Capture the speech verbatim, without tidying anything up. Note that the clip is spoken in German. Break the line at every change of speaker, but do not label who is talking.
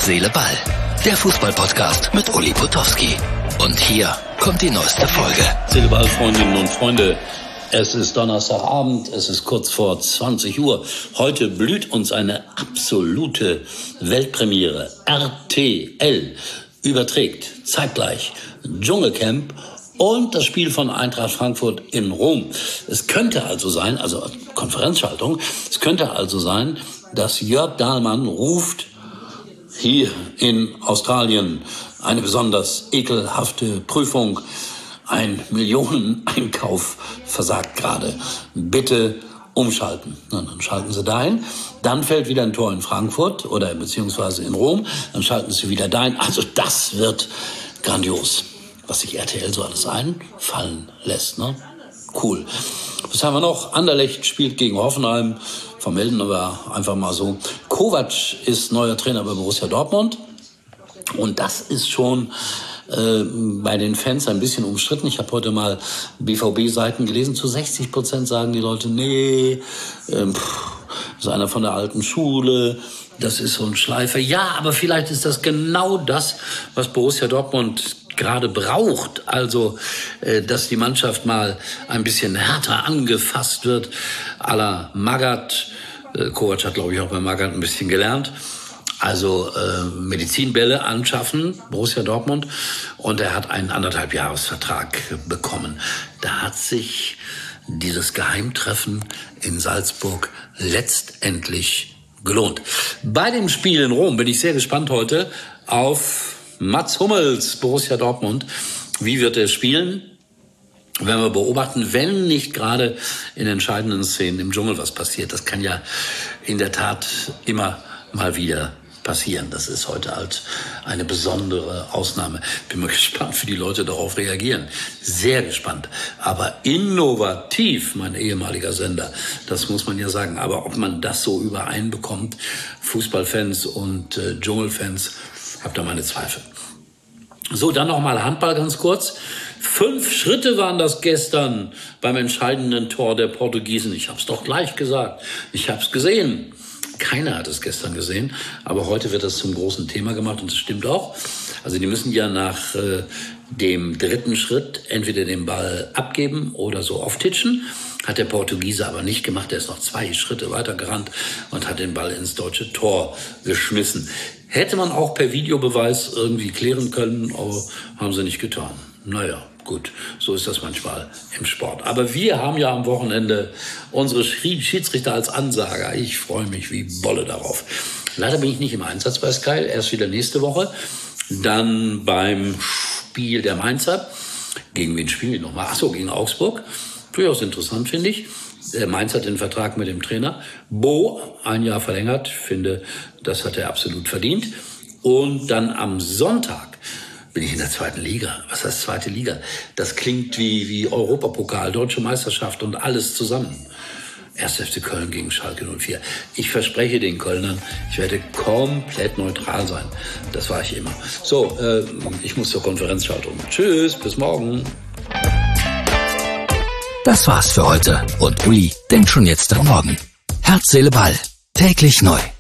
Seele, Ball. Der Fußball-Podcast mit Uli Potowski. Und hier kommt die neueste Folge.
Seele, Ball, Freundinnen und Freunde. Es ist Donnerstagabend, es ist kurz vor zwanzig Uhr. Heute blüht uns eine absolute Weltpremiere. R T L überträgt zeitgleich Dschungelcamp und das Spiel von Eintracht Frankfurt in Rom. Es könnte also sein, also Konferenzschaltung, es könnte also sein, dass Jörg Dahlmann ruft, hier in Australien eine besonders ekelhafte Prüfung, ein Millioneneinkauf versagt gerade. Bitte umschalten. Na, dann schalten Sie dahin. Dann fällt wieder ein Tor in Frankfurt oder beziehungsweise in Rom. Dann schalten Sie wieder dahin. Also das wird grandios, was sich R T L so alles einfallen lässt. Ne? Cool. Was haben wir noch? Anderlecht spielt gegen Hoffenheim. Vermelden wir einfach mal so. Kovac ist neuer Trainer bei Borussia Dortmund. Und das ist schon äh, bei den Fans ein bisschen umstritten. Ich habe heute mal B V B-Seiten gelesen. Zu sechzig Prozent sagen die Leute, nee, ähm, pff, das ist einer von der alten Schule. Das ist so ein Schleifer. Ja, aber vielleicht ist das genau das, was Borussia Dortmund gerade braucht, also äh, dass die Mannschaft mal ein bisschen härter angefasst wird, à la Magath. Äh, Kovac hat, glaube ich, auch bei Magath ein bisschen gelernt. Also äh, Medizinbälle anschaffen, Borussia Dortmund. Und er hat einen anderthalb Jahresvertrag bekommen. Da hat sich dieses Geheimtreffen in Salzburg letztendlich gelohnt. Bei dem Spiel in Rom bin ich sehr gespannt heute auf Mats Hummels, Borussia Dortmund. Wie wird er spielen? Werden wir beobachten, wenn nicht gerade in entscheidenden Szenen im Dschungel was passiert. Das kann ja in der Tat immer mal wieder passieren. Das ist heute halt eine besondere Ausnahme. Bin mal gespannt, wie die Leute darauf reagieren. Sehr gespannt. Aber innovativ, mein ehemaliger Sender. Das muss man ja sagen. Aber ob man das so übereinbekommt, Fußballfans und äh, Dschungelfans, hab da meine Zweifel. So, dann noch mal Handball ganz kurz. Fünf Schritte waren das gestern beim entscheidenden Tor der Portugiesen. Ich hab's doch gleich gesagt. Ich hab's gesehen. Keiner hat es gestern gesehen, aber heute wird das zum großen Thema gemacht und das stimmt auch. Also die müssen ja nach äh, dem dritten Schritt entweder den Ball abgeben oder so auftitschen. Hat der Portugiese aber nicht gemacht. Er ist noch zwei Schritte weiter gerannt und hat den Ball ins deutsche Tor geschmissen. Hätte man auch per Videobeweis irgendwie klären können, aber haben sie nicht getan. Naja, gut, so ist das manchmal im Sport. Aber wir haben ja am Wochenende unsere Schiedsrichter als Ansager. Ich freue mich wie Bolle darauf. Leider bin ich nicht im Einsatz bei Sky, erst wieder nächste Woche. Dann beim Spiel der Mainzer. Gegen wen spielen die nochmal? Ach so, gegen Augsburg. Durchaus interessant, finde ich. Der Mainz hat den Vertrag mit dem Trainer. Bo, ein Jahr verlängert. Ich finde, das hat er absolut verdient. Und dann am Sonntag bin ich in der zweiten Liga. Was heißt zweite Liga? Das klingt wie, wie Europapokal, Deutsche Meisterschaft und alles zusammen. erster F C Köln gegen Schalke null vier. Ich verspreche den Kölnern, ich werde komplett neutral sein. Das war ich immer. So, äh, ich muss zur Konferenzschaltung. Tschüss, bis morgen.
Das war's für heute. Und Uli denkt schon jetzt am Morgen. Herz, Seele, Ball. Täglich neu.